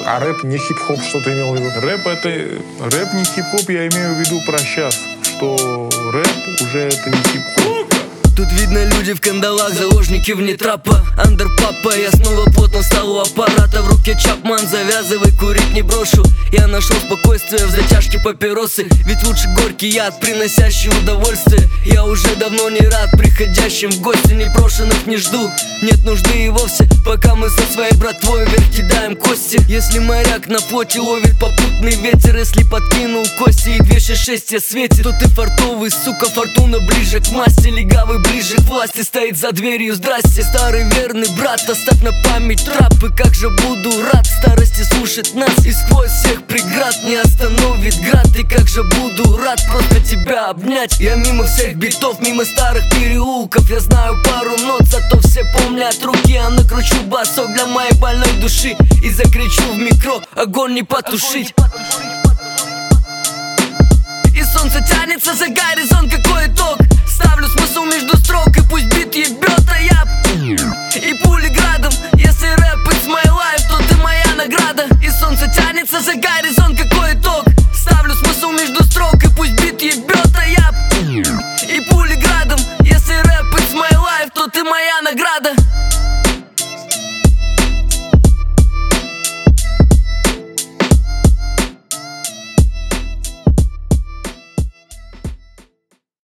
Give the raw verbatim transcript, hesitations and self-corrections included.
А рэп не хип-хоп, что ты имел в виду? Рэп это... Рэп не хип-хоп, я имею в виду про сейчас. Что рэп уже это не хип-хоп. Тут видно люди в кандалах, заложники вне трапа. Андерпапа, я снова плотно стал у аппарата. В руке Чапман, завязывай, курить не брошу. Я нашел спокойствие в затяжке папиросы. Ведь лучше горький яд, приносящий удовольствие. Я уже давно не рад приходящим в гости. Непрошенных не жду, нет нужды и вовсе. Пока мы со своей братвой вверх кидаем кости. Если моряк на флоте ловит попутный ветер, если подкинул кости и две шесть шесть я светит, то ты фартовый, сука, фортуна ближе к масти. Легавый ближе к власти, стоит за дверью, здрасте. Старый верный брат, оставь на память трапы. Как же буду рад старости слушать нас. И сквозь всех преград не остановит град. И как же буду рад просто тебя обнять. Я мимо всех битов, мимо старых переулков. Я знаю пару нот, зато все помнят руки. Я накручу басок для моей больной души и закричу в микро, огонь не потушить. И солнце тянется за горизонт, какое